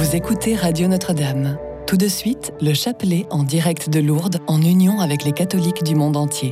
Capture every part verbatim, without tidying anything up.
Vous écoutez Radio Notre-Dame. Tout de suite, le chapelet en direct de Lourdes en union avec les catholiques du monde entier.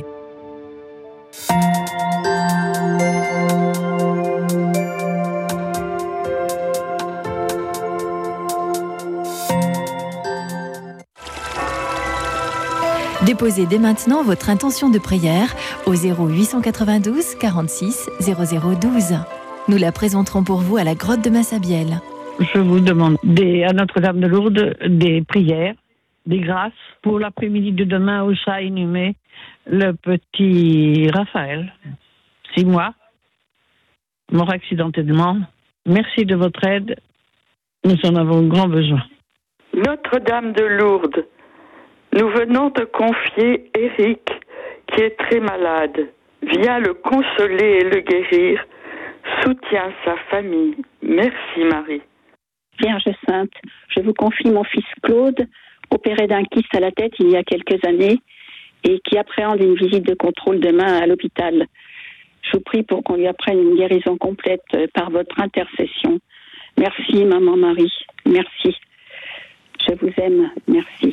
Déposez dès maintenant votre intention de prière au zéro huit cent quatre-vingt-douze quarante-six zéro zéro douze. Nous la présenterons pour vous à la grotte de Massabielle. Je vous demande des, à Notre-Dame de Lourdes des prières, des grâces pour l'après-midi de demain où sera inhumé le petit Raphaël, six mois, mort accidentellement. Merci de votre aide, nous en avons grand besoin. Notre-Dame de Lourdes, nous venons te confier Éric, qui est très malade. Viens le consoler et le guérir. Soutiens sa famille. Merci Marie. Vierge Sainte, je vous confie mon fils Claude, opéré d'un kyste à la tête il y a quelques années et qui appréhende une visite de contrôle demain à l'hôpital. Je vous prie pour qu'on lui apprenne une guérison complète par votre intercession. Merci Maman Marie, merci. Je vous aime, merci.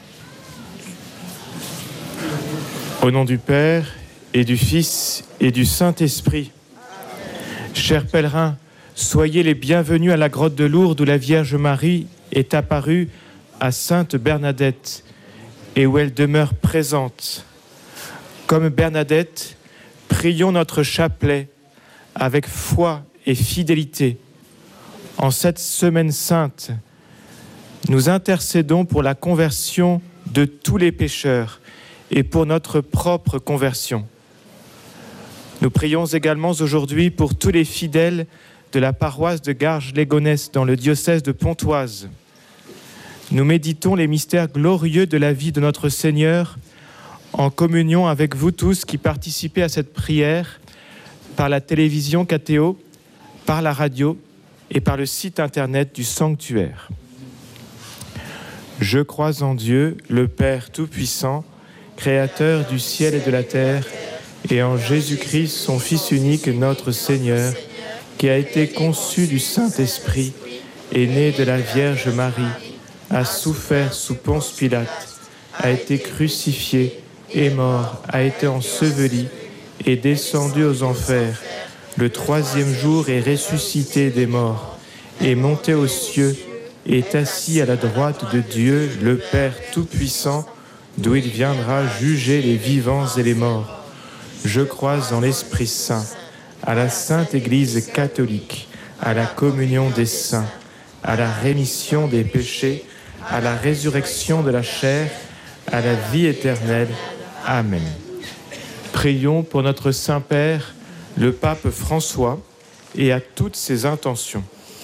Au nom du Père et du Fils et du Saint-Esprit. Chers pèlerins, soyez les bienvenus à la grotte de Lourdes où la Vierge Marie est apparue à Sainte Bernadette et où elle demeure présente. Comme Bernadette, prions notre chapelet avec foi et fidélité. En cette semaine sainte, nous intercédons pour la conversion de tous les pécheurs et pour notre propre conversion. Nous prions également aujourd'hui pour tous les fidèles de la paroisse de Garges-Légonesse dans le diocèse de Pontoise. Nous méditons les mystères glorieux de la vie de notre Seigneur en communion avec vous tous qui participez à cette prière par la télévision K T O, par la radio et par le site internet du sanctuaire. Je crois en Dieu, le Père Tout-Puissant, Créateur du ciel et de la terre, et en Jésus-Christ, son Fils unique, notre Seigneur, qui a été conçu du Saint-Esprit, est né de la Vierge Marie, a souffert sous Ponce Pilate, a été crucifié, est mort, a été enseveli, est descendu aux enfers, le troisième jour est ressuscité des morts, est monté aux cieux, est assis à la droite de Dieu, le Père Tout-Puissant, d'où il viendra juger les vivants et les morts. Je crois en l'Esprit Saint, à la Sainte Église catholique, à la communion des saints, à la rémission des péchés, à la résurrection de la chair, à la vie éternelle. Amen. Prions pour notre Saint-Père, le Pape François, et à toutes ses intentions.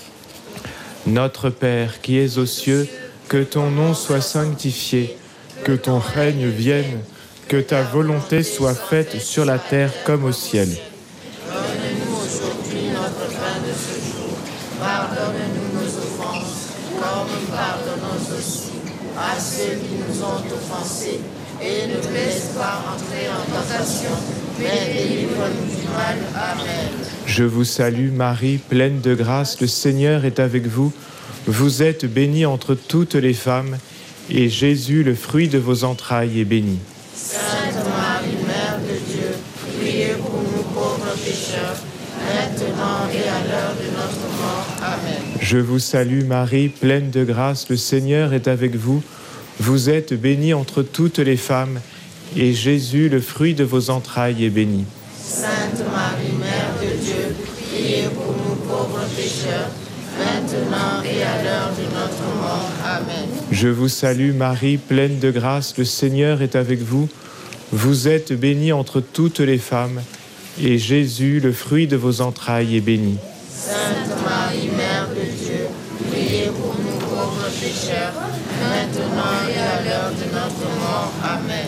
Notre Père qui es aux cieux, que ton nom soit sanctifié, que ton règne vienne, que ta volonté soit faite sur la terre comme au ciel. Donne-nous aujourd'hui notre pain de ce jour. Pardonne-nous nos offenses, comme nous pardonnons aussi à ceux qui nous ont offensés. Et ne nous laisse pas entrer en tentation, mais délivre-nous du mal. Amen. Je vous salue Marie, pleine de grâce, le Seigneur est avec vous. Vous êtes bénie entre toutes les femmes, et Jésus, le fruit de vos entrailles, est béni. Sainte Marie, Mère de Dieu, priez pour nous pauvres pécheurs, maintenant et à l'heure de notre mort. Amen. Je vous salue Marie, pleine de grâce, le Seigneur est avec vous. Vous êtes bénie entre toutes les femmes, et Jésus, le fruit de vos entrailles, est béni. Sainte Marie, Mère de Dieu, priez pour nous pauvres pécheurs, maintenant et à l'heure de notre mort. Amen. Je vous salue Marie, pleine de grâce, le Seigneur est avec vous. Vous êtes bénie entre toutes les femmes, et Jésus, le fruit de vos entrailles, est béni. Sainte Marie, Mère de Dieu, priez pour nous pauvres pécheurs, maintenant et à l'heure de notre mort. Amen.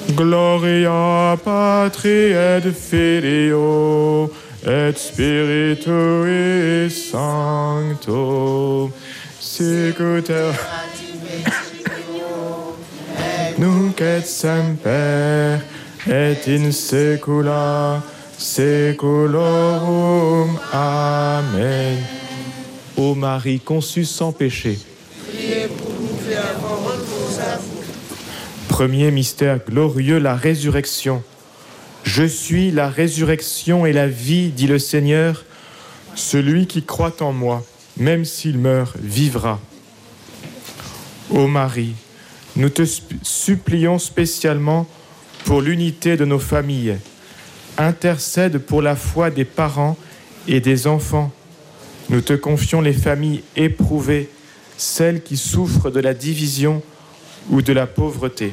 Gloria Patri et Filio et Spiritui Sancto, sicut nunc et semper et in saecula saeculorum. Amen. Ô Marie conçue sans péché, Premier mystère glorieux, la résurrection. Je suis la résurrection et la vie, dit le Seigneur. Celui qui croit en moi, même s'il meurt, vivra. Ô Marie, nous te supplions spécialement pour l'unité de nos familles. Intercède pour la foi des parents et des enfants. Nous te confions les familles éprouvées, celles qui souffrent de la division ou de la pauvreté.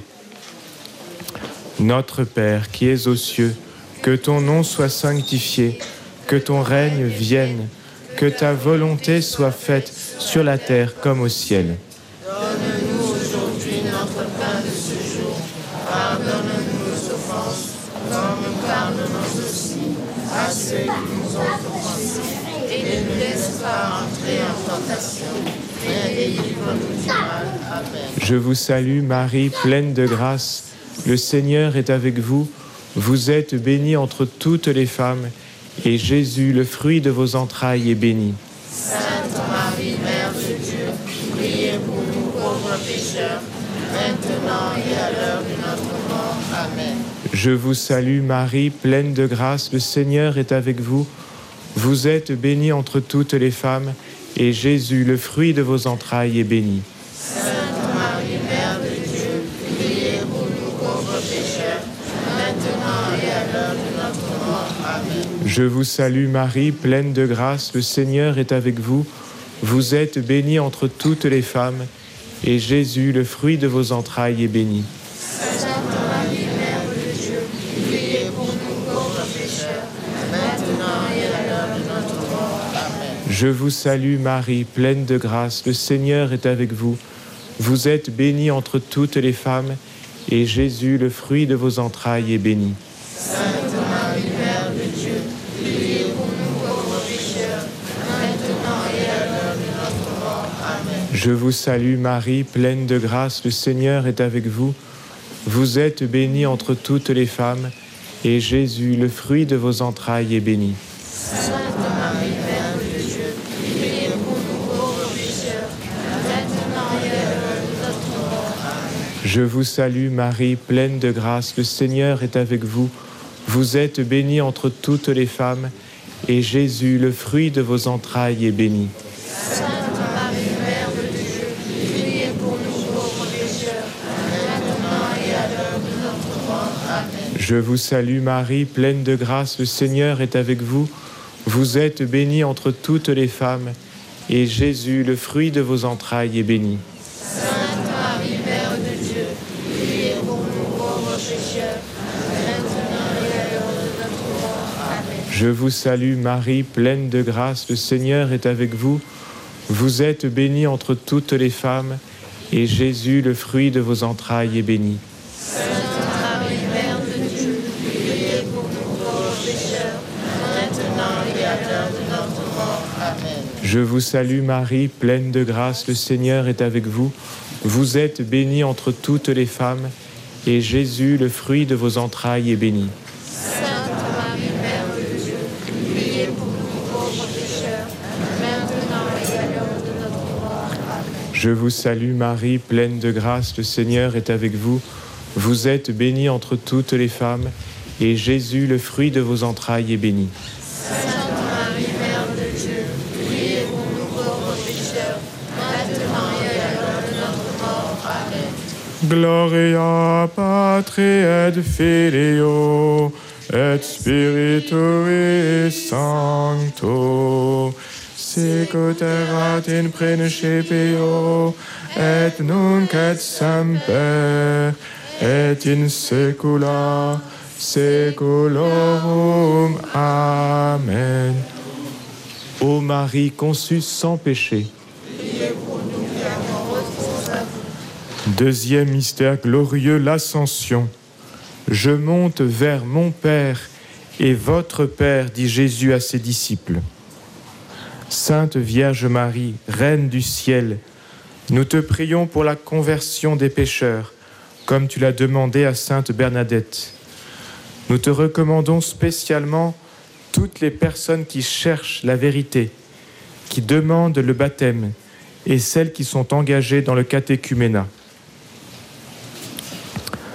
Notre Père qui es aux cieux, que ton nom soit sanctifié, que ton règne vienne, que ta volonté soit faite sur la terre comme au ciel. Donne-nous aujourd'hui notre pain de ce jour. Pardonne-nous nos offenses, comme nous pardonnons aussi à ceux qui nous ont offensés. Et ne nous laisse pas entrer en tentation, mais délivre-nous du mal. Amen. Je vous salue Marie, pleine de grâce. Le Seigneur est avec vous. Vous êtes bénie entre toutes les femmes, et Jésus, le fruit de vos entrailles, est béni. Sainte Marie, Mère de Dieu, priez pour nous pauvres pécheurs, maintenant et à l'heure de notre mort. Amen. Je vous salue Marie, pleine de grâce. Le Seigneur est avec vous. Vous êtes bénie entre toutes les femmes, et Jésus, le fruit de vos entrailles, est béni. Sainte Marie, Mère de Dieu, priez pour nous pauvres pécheurs, maintenant et à l'heure de notre mort. Amen. Je vous salue Marie, pleine de grâce. Le Seigneur est avec vous. Vous êtes bénie entre toutes les femmes, et Jésus, le fruit de vos entrailles, est béni. Sainte Marie, Mère de Dieu, priez pour nous pauvres pécheurs, maintenant et à l'heure de notre mort. Amen. Je vous salue Marie, pleine de grâce. Le Seigneur est avec vous. Vous êtes bénie entre toutes les femmes, et Jésus, le fruit de vos entrailles, est béni. Sainte Marie, Mère de Dieu, priez pour nous pauvres pécheurs, maintenant et à l'heure de notre mort. Amen. Je vous salue Marie, pleine de grâce. Le Seigneur est avec vous. Vous êtes bénie entre toutes les femmes, et Jésus, le fruit de vos entrailles, est béni. Sainte Marie, Mère de Dieu, priez pour nous pauvres pécheurs, maintenant et à l'heure de notre mort. Amen. Je vous salue Marie, pleine de grâce. Le Seigneur est avec vous. Vous êtes bénie entre toutes les femmes, et Jésus, le fruit de vos entrailles, est béni. Sainte Marie, Mère de Dieu, priez pour nous pauvres pécheurs, maintenant et à l'heure de notre mort. Amen. Je vous salue Marie, pleine de grâce. Le Seigneur est avec vous. Vous êtes bénie entre toutes les femmes, et Jésus, le fruit de vos entrailles, est béni. Sainte Marie, Mère de Dieu, priez pour nous pauvres pécheurs, maintenant et à l'heure de notre mort. Amen. Je vous salue Marie, pleine de grâce. Le Seigneur est avec vous. Vous êtes bénie entre toutes les femmes, et Jésus, le fruit de vos entrailles, est béni. Sainte Marie, Mère de Dieu, priez pour nous pauvres pécheurs, maintenant et à l'heure de notre mort. Amen. Je vous salue Marie, pleine de grâce. Le Seigneur est avec vous. Vous êtes bénie entre toutes les femmes, et Jésus, le fruit de vos entrailles, est béni. Sainte Marie, Mère de Dieu, priez pour nous pauvres pécheurs, maintenant et à l'heure de notre mort. Amen. Je vous salue Marie, pleine de grâce. Le Seigneur est avec vous. Vous êtes bénie entre toutes les femmes, et Jésus, le fruit de vos entrailles, est béni. Sainte Marie, Mère de Dieu, priez pour nous pauvres pécheurs, maintenant et à l'heure de notre mort. Amen. Gloria Patri et Filio et Spiritui Sancto, sicut erat in principio et nunc et semper et in saecula saeculorum. Amen. Ô Marie conçue sans péché. Deuxième mystère glorieux, l'Ascension. Je monte vers mon Père et votre Père, dit Jésus à ses disciples. Sainte Vierge Marie, Reine du ciel, nous te prions pour la conversion des pécheurs, comme tu l'as demandé à Sainte Bernadette. Nous te recommandons spécialement toutes les personnes qui cherchent la vérité, qui demandent le baptême, et celles qui sont engagées dans le catéchuménat.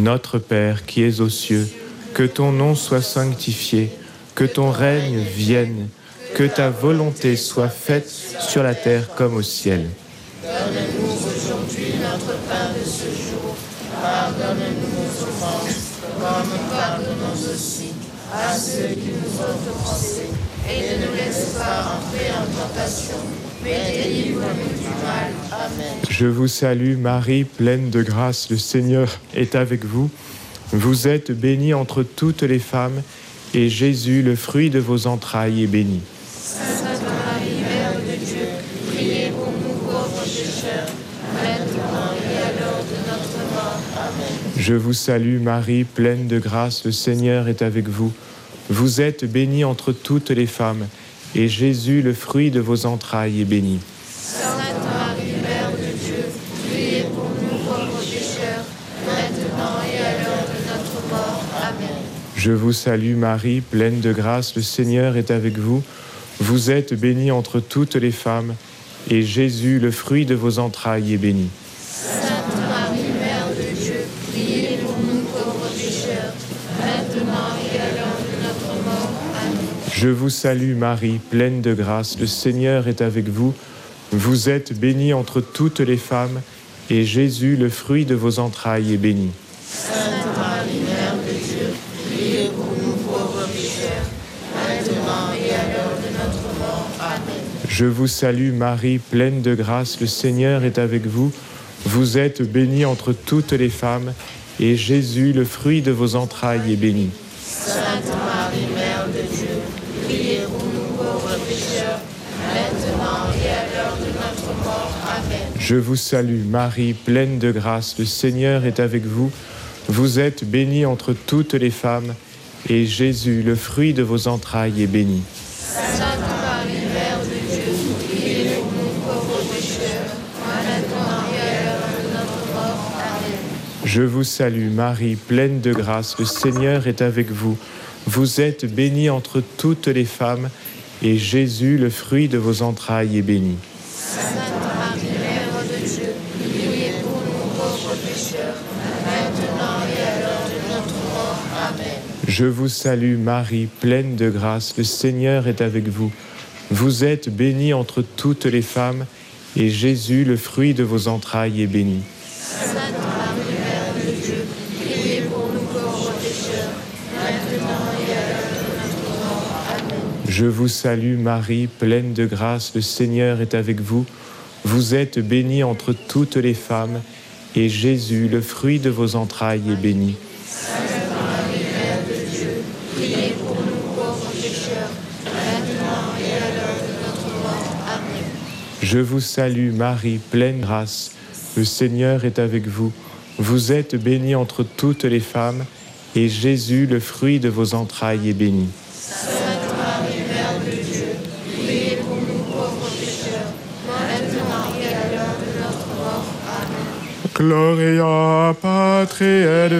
Notre Père qui es aux cieux, que ton nom soit sanctifié, que ton règne vienne, que ta volonté soit faite sur la terre comme au ciel. Donne-nous aujourd'hui notre pain de ce jour. Pardonne-nous nos offenses, comme nous pardonnons aussi à ceux qui nous ont offensés. Et ne nous laisse pas entrer en tentation, mais délivre-nous du mal. Amen. Je vous salue Marie, pleine de grâce, le Seigneur est avec vous. Vous êtes bénie entre toutes les femmes, et Jésus, le fruit de vos entrailles, est béni. Sainte Marie, Mère de Dieu, priez pour nous pauvres pécheurs, maintenant et à l'heure de notre mort. Amen. Je vous salue Marie, pleine de grâce, le Seigneur est avec vous. Vous êtes bénie entre toutes les femmes, et Jésus, le fruit de vos entrailles, est béni. Sainte Marie, Mère de Dieu, priez pour nous pauvres pécheurs, maintenant et à l'heure de notre mort. Amen. Je vous salue Marie, pleine de grâce, le Seigneur est avec vous. Vous êtes bénie entre toutes les femmes, et Jésus, le fruit de vos entrailles, est béni. Sainte Marie, Mère de Dieu, priez pour nous pauvres pécheurs, maintenant et à l'heure de notre mort. Amen. Je vous salue Marie, pleine de grâce, le Seigneur est avec vous. Vous êtes bénie entre toutes les femmes, et Jésus, le fruit de vos entrailles, est béni. Sainte Marie, Mère de Dieu, priez pour nous pauvres pécheurs, maintenant et à l'heure de notre mort. Amen. Je vous salue Marie, pleine de grâce, le Seigneur est avec vous. Vous êtes bénie entre toutes les femmes, et Jésus, le fruit de vos entrailles, est béni. Sainte Marie, Mère de Dieu, priez pour nous pauvres pécheurs, maintenant et à l'heure de notre mort. Amen. Je vous salue Marie, pleine de grâce, le Seigneur est avec vous. Vous êtes bénie entre toutes les femmes, et Jésus, le fruit de vos entrailles, est béni. Sainte Marie, Mère de Dieu, priez pour nous pauvres pécheurs, maintenant et à l'heure de notre mort. Amen. Je vous salue Marie, pleine de grâce, le Seigneur est avec vous. Vous êtes bénie entre toutes les femmes, et Jésus, le fruit de vos entrailles, est béni. Sainte Marie, Mère de Dieu, priez pour nous pauvres pécheurs, maintenant et à l'heure de notre mort. Amen. Je vous salue Marie, pleine de grâce, le Seigneur est avec vous. Vous êtes bénie entre toutes les femmes, et Jésus, le fruit de vos entrailles, est béni. Sainte Marie, Mère de Dieu, priez pour nous pauvres pécheurs, maintenant et à l'heure de notre mort. Amen. Je vous salue Marie, pleine de grâce, le Seigneur est avec vous. Vous êtes bénie entre toutes les femmes, et Jésus, le fruit de vos entrailles, est béni. Sainte Marie, Mère de Dieu, priez pour nous pauvres pécheurs, maintenant et à l'heure de notre mort. Amen. Je vous salue Marie, pleine de grâce, le Seigneur est avec vous. Vous êtes bénie entre toutes les femmes, et Jésus, le fruit de vos entrailles, est béni. Sainte Marie, Mère de Dieu, priez pour nous pauvres pécheurs, maintenant et à l'heure de notre mort. Amen. Gloria Patri et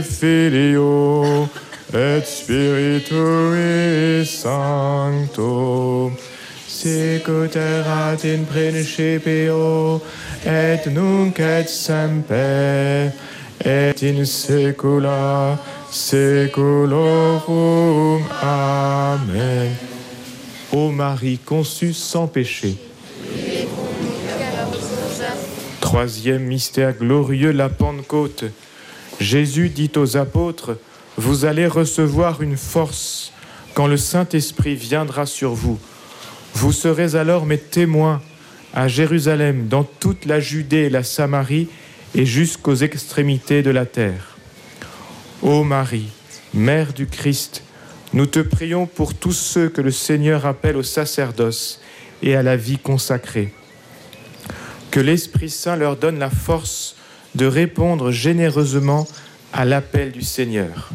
Filio et Spiritui Sancto, sicut erat in principio et nunc et semper et in saecula saeculorum. Amen. Ô Marie conçue sans péché. Troisième mystère glorieux, la Pentecôte. Jésus dit aux apôtres, « Vous allez recevoir une force quand le Saint-Esprit viendra sur vous. Vous serez alors mes témoins à Jérusalem, dans toute la Judée et la Samarie et jusqu'aux extrémités de la terre. » Ô Marie, Mère du Christ, nous te prions pour tous ceux que le Seigneur appelle au sacerdoce et à la vie consacrée. Que l'Esprit Saint leur donne la force de répondre généreusement à l'appel du Seigneur.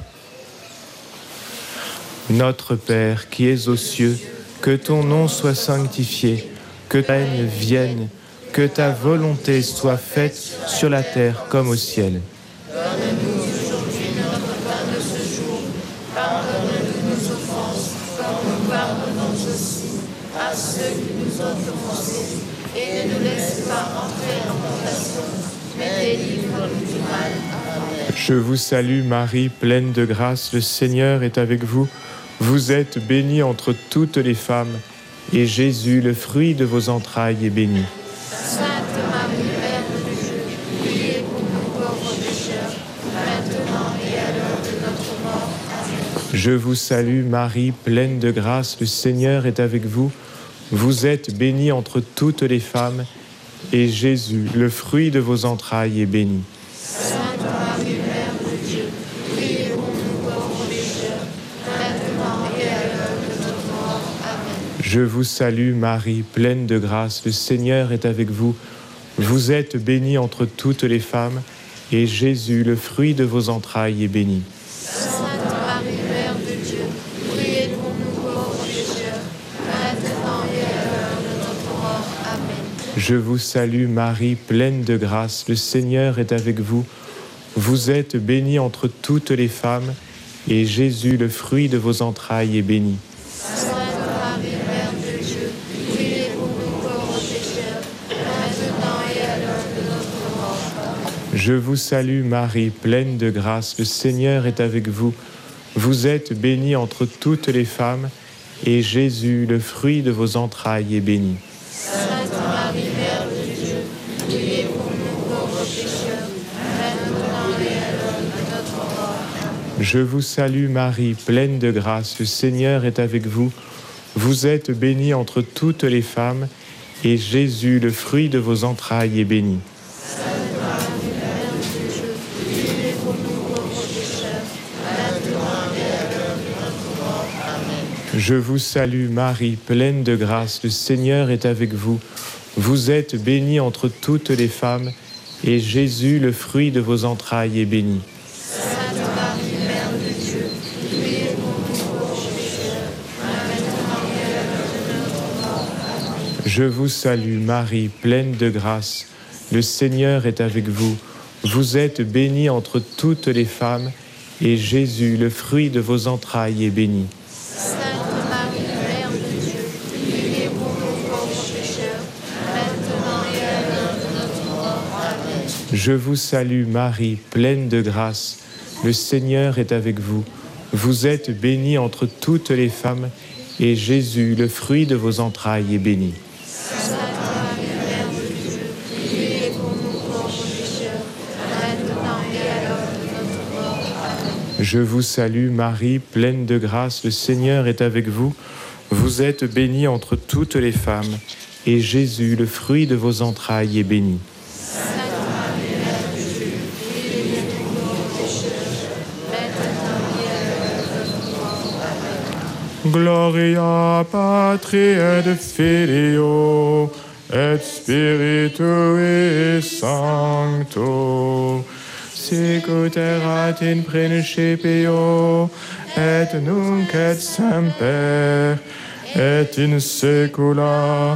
Notre Père qui es aux cieux, que ton nom soit sanctifié, que ta règne vienne, que ta volonté soit faite sur la terre comme au ciel. Donne-nous aujourd'hui notre pain de ce jour. Pardonne-nous nos offenses, comme nous pardonnons aussi à ceux qui nous ont offensés. Et ne nous laisse pas entrer en tentation, mais délivre-nous du mal. Amen. Je vous salue Marie, pleine de grâce, le Seigneur est avec vous. Vous êtes bénie entre toutes les femmes, et Jésus, le fruit de vos entrailles, est béni. Sainte Marie, Mère de Dieu, priez pour nous pauvres pécheurs, maintenant et à l'heure de notre mort. Amen. Je vous salue Marie, pleine de grâce, le Seigneur est avec vous. Vous êtes bénie entre toutes les femmes, et Jésus, le fruit de vos entrailles, est béni. Sainte Marie, Mère de Dieu, priez pour nous pauvres pécheurs, maintenant et à l'heure de notre mort. Amen. Je vous salue Marie, pleine de grâce, le Seigneur est avec vous. Vous êtes bénie entre toutes les femmes, et Jésus, le fruit de vos entrailles, est béni. Sainte Marie, Mère de Dieu, priez pour nous pauvres pécheurs, maintenant et à l'heure de notre mort. Amen. Je vous salue Marie, pleine de grâce, le Seigneur est avec vous. Vous êtes bénie entre toutes les femmes, et Jésus, le fruit de vos entrailles, est béni. Sainte Marie, Mère de Dieu, priez pour nous pauvres pécheurs, maintenant et à l'heure de notre mort. Amen. Je vous salue Marie, pleine de grâce, le Seigneur est avec vous. Vous êtes bénie entre toutes les femmes, et Jésus, le fruit de vos entrailles, est béni. Sainte Marie, Mère de Dieu, priez pour nous pauvres pécheurs, maintenant et à l'heure de notre mort. Amen. Je vous salue Marie, pleine de grâce, le Seigneur est avec vous. Vous êtes bénie entre toutes les femmes, et Jésus, le fruit de vos entrailles, est béni. Sainte Marie, Mère de Dieu, priez pour nous pauvres pécheurs, maintenant et à l'heure de notre mort. Amen. Je vous salue Marie, pleine de grâce, le Seigneur est avec vous. Vous êtes bénie entre toutes les femmes, et Jésus, le fruit de vos entrailles, est béni. Sainte Marie, Mère de Dieu, priez pour nous pauvres pécheurs, maintenant et à l'heure de notre mort. Amen. Je vous salue Marie, pleine de grâce, le Seigneur est avec vous. Vous êtes bénie entre toutes les femmes, et Jésus, le fruit de vos entrailles, est béni. Sainte Marie, Mère de Dieu, priez pour nous pauvres pécheurs, maintenant et à l'heure de notre mort. Amen. Je vous salue Marie, pleine de grâce, le Seigneur est avec vous. Vous êtes bénie entre toutes les femmes, et Jésus, le fruit de vos entrailles, est béni. Sainte Marie, Mère de Dieu, priez pour nous pauvres pécheurs, maintenant et à l'heure de notre mort. Amen. Je vous salue Marie, pleine de grâce, le Seigneur est avec vous. Vous êtes bénie entre toutes les femmes, et Jésus, le fruit de vos entrailles, est béni. Sainte Marie, Mère de Dieu, priez pour nous pauvres pécheurs, maintenant et à l'heure de notre mort. Amen. Gloria Patri et Filio et Spiritui Sancto, sicut erat in principio et nunc et semper et in saecula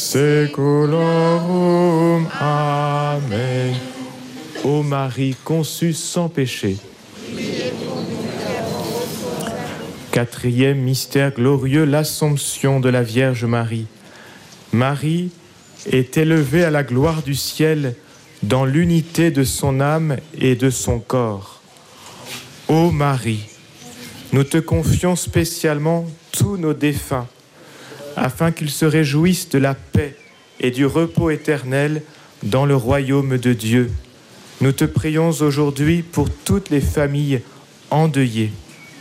saeculorum. Amen. Ô Marie conçue sans péché. Quatrième mystère glorieux, l'Assomption de la Vierge Marie. Marie est élevée à la gloire du ciel dans l'unité de son âme et de son corps. Ô Marie, nous te confions spécialement tous nos défunts, afin qu'ils se réjouissent de la paix et du repos éternel dans le royaume de Dieu. Nous te prions aujourd'hui pour toutes les familles endeuillées.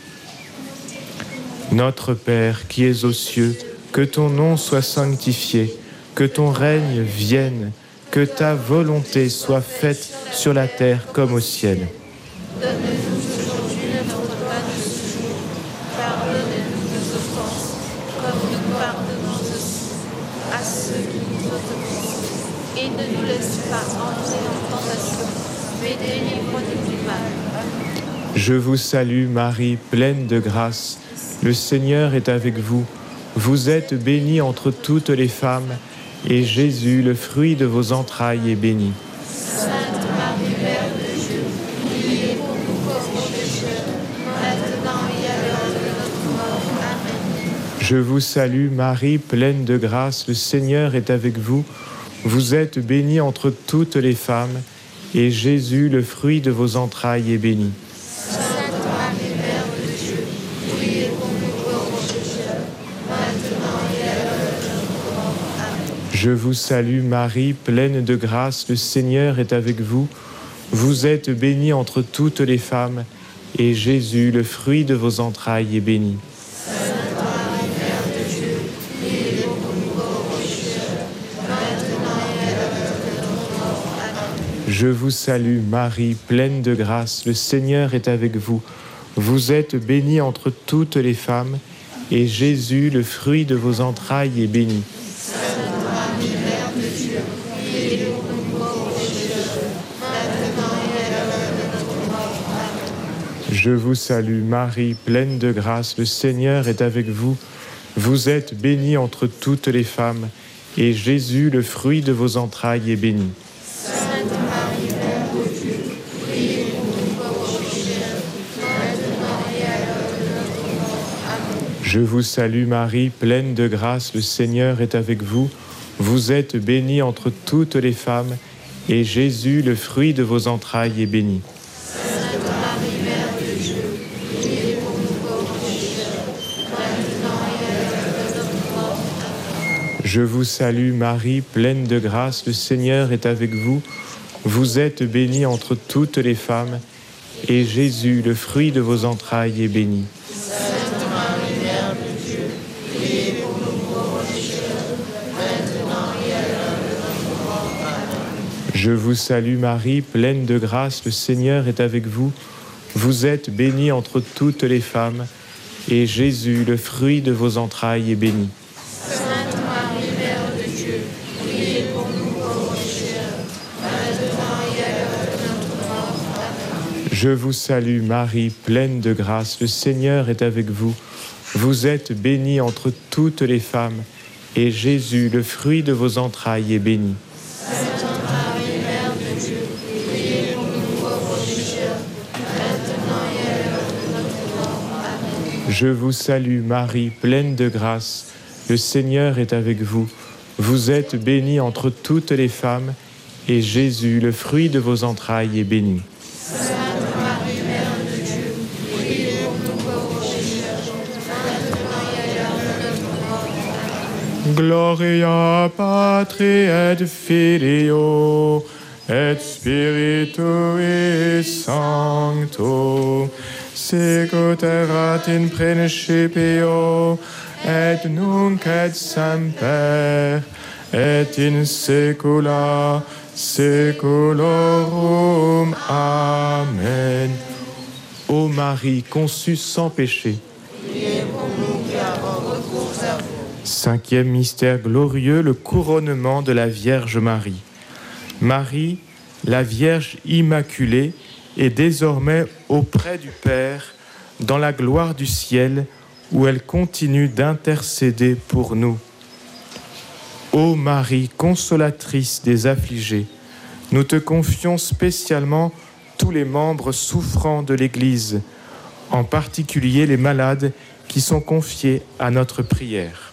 Notre Père qui es aux cieux, que ton nom soit sanctifié, que ton règne vienne, que ta volonté soit faite sur la terre comme au ciel. Donne-nous aujourd'hui notre pain de ce jour. Pardonne-nous nos offenses, comme nous pardonnons aussi à ceux qui nous ont offensés. Et ne nous laisse pas entrer en tentation, mais délivre-nous du mal. Amen. Je vous salue Marie, pleine de grâce. Le Seigneur est avec vous. Vous êtes bénie entre toutes les femmes, et Jésus, le fruit de vos entrailles, est béni. Sainte Marie, Mère de Dieu, priez pour nous pauvres pécheurs, maintenant et à l'heure de notre mort. Amen. Je vous salue Marie, pleine de grâce. Le Seigneur est avec vous. Vous êtes bénie entre toutes les femmes, et Jésus, le fruit de vos entrailles, est béni. Sainte Marie, Mère de Dieu, priez pour nous pauvres pécheurs, maintenant et à l'heure de notre mort. Amen. Je vous salue Marie, pleine de grâce, le Seigneur est avec vous. Vous êtes bénie entre toutes les femmes, et Jésus, le fruit de vos entrailles, est béni. Sainte Marie, Mère de Dieu, priez pour nous pauvres pécheurs, maintenant et à l'heure de notre mort. Amen. Je vous salue Marie, pleine de grâce, le Seigneur est avec vous. Vous êtes bénie entre toutes les femmes, et Jésus, le fruit de vos entrailles, est béni. Sainte Marie, Mère de Dieu, priez pour nous pauvres pécheurs, maintenant et à l'heure de notre mort. Amen. Je vous salue Marie, pleine de grâce, le Seigneur est avec vous. Vous êtes bénie entre toutes les femmes, et Jésus, le fruit de vos entrailles, est béni. Sainte Marie, Mère de Dieu, priez pour nous pauvres pécheurs, maintenant et à l'heure de notre mort. Amen. Je vous salue Marie, pleine de grâce, le Seigneur est avec vous. Vous êtes bénie entre toutes les femmes, et Jésus, le fruit de vos entrailles, est béni. Sainte Marie, Mère de Dieu, priez pour nous pauvres pécheurs, maintenant et à l'heure de notre mort. Amen. Je vous salue Marie, pleine de grâce, le Seigneur est avec vous. Vous êtes bénie entre toutes les femmes, et Jésus, le fruit de vos entrailles, est béni. Sainte Marie, Mère de Dieu, priez pour nous pauvres pécheurs, maintenant et à l'heure de notre mort. Amen. Je vous salue Marie, pleine de grâce, le Seigneur est avec vous. Vous êtes bénie entre toutes les femmes, et Jésus, le fruit de vos entrailles, est béni. Sainte Marie, Mère de Dieu, priez pour nous pauvres pécheurs, maintenant et à l'heure de notre mort. Amen. Je vous salue Marie, pleine de grâce, le Seigneur est avec vous. Vous êtes bénie entre toutes les femmes, et Jésus, le fruit de vos entrailles, est béni. Sainte Marie, Mère de Dieu, priez pour nous pauvres pécheurs, maintenant et à l'heure de notre mort. Amen. Je vous salue Marie, pleine de grâce, le Seigneur est avec vous. Vous êtes bénie entre toutes les femmes, et Jésus, le fruit de vos entrailles, est béni. Sainte Marie, Mère de Dieu, priez pour nous pauvres pécheurs, maintenant et à l'heure de notre mort. Amen. Gloria Patri et Filio et Spiritui Sancto, sicut erat in principio et nunc et semper et in saecula saeculorum. Amen. Ô Marie, conçue sans péché. Priez pour nous qui avons recours à vous. Cinquième mystère glorieux, le couronnement de la Vierge Marie. Marie, la Vierge Immaculée, est désormais auprès du Père, dans la gloire du ciel, où elle continue d'intercéder pour nous. Ô Marie, consolatrice des affligés, nous te confions spécialement tous les membres souffrants de l'Église, en particulier les malades qui sont confiés à notre prière.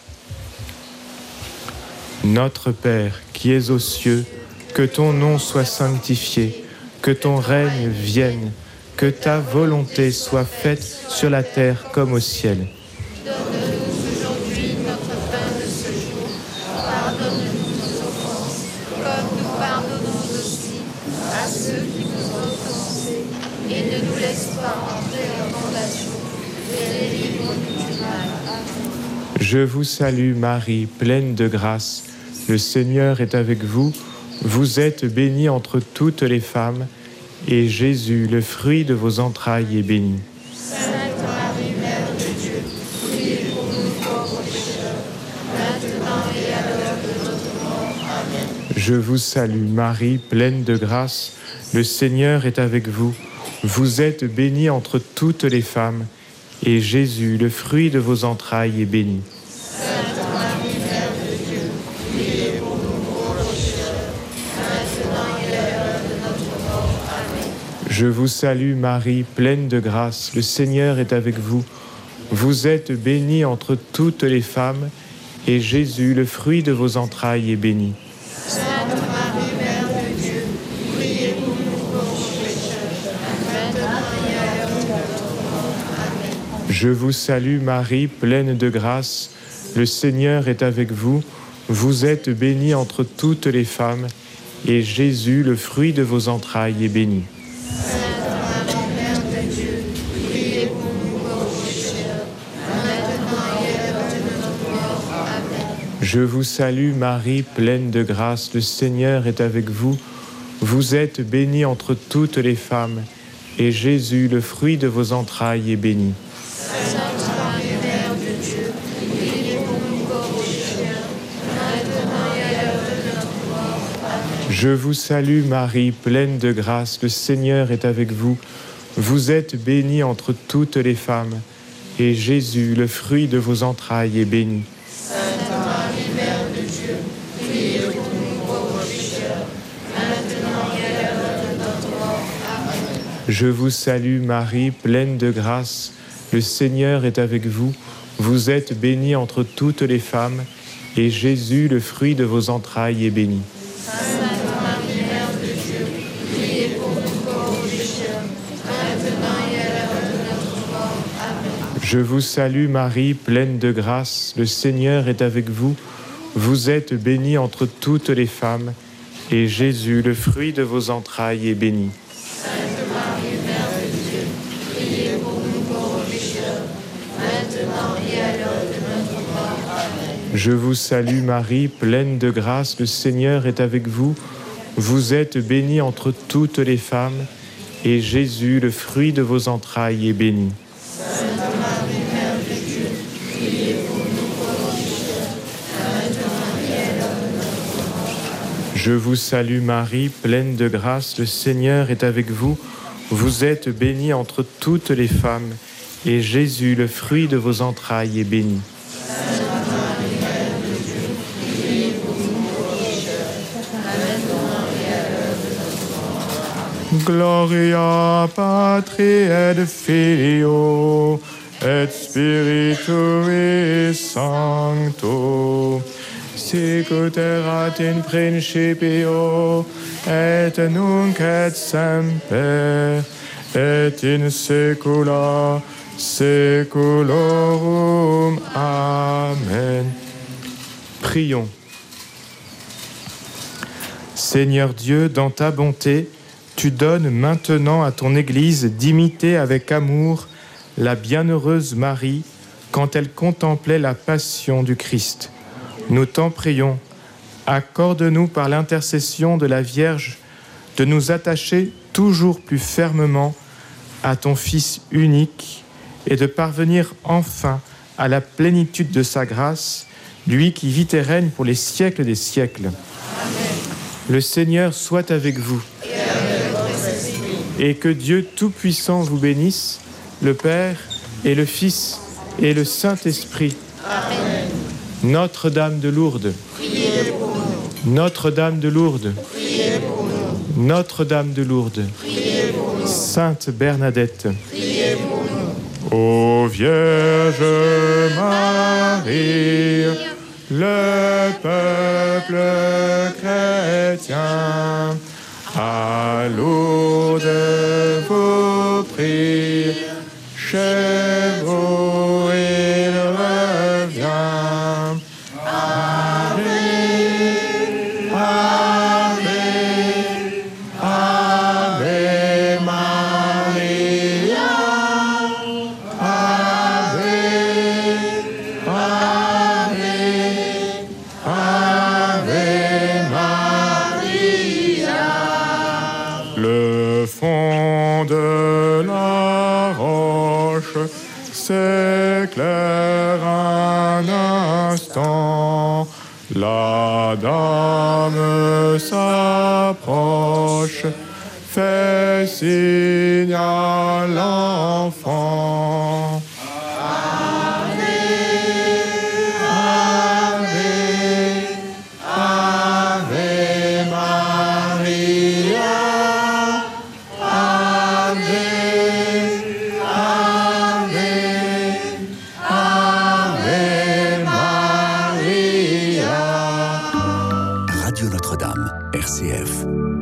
Notre Père, qui es aux cieux, que ton nom soit sanctifié, que ton règne vienne, que ta volonté soit faite sur la terre comme au ciel. Donne-nous aujourd'hui notre pain de ce jour. Pardonne-nous nos offenses, comme nous pardonnons aussi à ceux qui nous ont offensés. Et ne nous laisse pas entrer en tentation, mais délivre-nous du mal. Amen. Je vous salue Marie, pleine de grâce. Le Seigneur est avec vous. Vous êtes bénie entre toutes les femmes, et Jésus, le fruit de vos entrailles, est béni. Sainte Marie, Mère de Dieu, priez pour nous pauvres pécheurs, maintenant et à l'heure de notre mort. Amen. Je vous salue Marie, pleine de grâce. Le Seigneur est avec vous. Vous êtes bénie entre toutes les femmes, et Jésus, le fruit de vos entrailles, est béni. Sainte Marie, Mère de Dieu, priez pour nous pauvres pécheurs, maintenant et à l'heure de notre mort. Amen. Je vous salue Marie, pleine de grâce. Le Seigneur est avec vous. Vous êtes bénie entre toutes les femmes, et Jésus, le fruit de vos entrailles, est béni. Sainte Marie, Mère de Dieu, priez pour nous Je vous salue Marie, pleine de grâce, le Seigneur est avec vous. Vous êtes bénie entre toutes les femmes, et Jésus, le fruit de vos entrailles, est béni. Sainte Marie, Mère de Dieu, priez pour nous pauvres pécheurs, maintenant et à l'heure de notre mort. Amen. Je vous salue Marie, pleine de grâce, le Seigneur est avec vous. Vous êtes bénie entre toutes les femmes, et Jésus, le fruit de vos entrailles, est béni. Sainte Marie, Mère de Dieu, priez pour nous pauvres pécheurs, maintenant et à l'heure de notre mort. Amen. Je vous salue Marie, pleine de grâce, le Seigneur est avec vous. Vous êtes bénie entre toutes les femmes, et Jésus, le fruit de vos entrailles, est béni. Sainte Marie, Mère de Dieu, priez pour nous pauvres pécheurs, maintenant et à l'heure de notre mort. Amen. Je vous salue Marie, pleine de grâce, le Seigneur est avec vous. Vous êtes bénie entre toutes les femmes, et Jésus, le fruit de vos entrailles, est béni. Sainte Marie, Mère de Dieu, priez pour nous pauvres pécheurs, maintenant et à l'heure de notre mort. Amen. Je vous salue Marie, pleine de grâce, le Seigneur est avec vous. Vous êtes bénie entre toutes les femmes, et Jésus, le fruit de vos entrailles, est béni. Sainte Marie, Mère de Dieu, priez pour nous pauvres pécheurs, maintenant et à l'heure de notre mort. Amen. Je vous salue Marie, pleine de grâce, le Seigneur est avec vous. Vous êtes bénie entre toutes les femmes, et Jésus, le fruit de vos entrailles, est béni. Sainte Marie, Mère de Dieu, priez pour nous pauvres pécheurs, maintenant et à l'heure de notre mort. Amen. Je vous salue Marie, pleine de grâce, le Seigneur est avec vous. Vous êtes bénie entre toutes les femmes, et Jésus, le fruit de vos entrailles, est béni. Sainte Marie, Mère de Dieu, priez pour nous pauvres pécheurs, maintenant et à l'heure de notre mort. Amen. Gloria Patri et Filio et Spiritui Sancto, sicut erat in principio et nunc et semper et in saecula saeculorum. Amen. Prions. Seigneur Dieu, dans ta bonté, tu donnes maintenant à ton Église d'imiter avec amour la bienheureuse Marie quand elle contemplait la passion du Christ. Nous t'en prions, accorde-nous par l'intercession de la Vierge de nous attacher toujours plus fermement à ton Fils unique et de parvenir enfin à la plénitude de sa grâce, lui qui vit et règne pour les siècles des siècles. Amen. Le Seigneur soit avec vous. Et avec votre esprit. Et que Dieu Tout-Puissant vous bénisse, le Père et le Fils et le Saint-Esprit. Amen. Notre-Dame de Lourdes, Priez pour nous. Notre-Dame de Lourdes, Priez pour nous. Notre-Dame de Lourdes, Priez pour nous. Sainte Bernadette, Priez pour nous. ô Vierge Marie, le peuple chrétien, à Lourdes vous prie, chez vous il revient. Ave, Ave, Ave Maria, Ave, Ave, Ave Maria. Le fond de la roche s'éclaire un instant. La dame s'approche, fait signe à l'enfant. Ave, Ave, Ave Maria, Ave, Ave, Ave Maria. Radio Notre-Dame, R C F.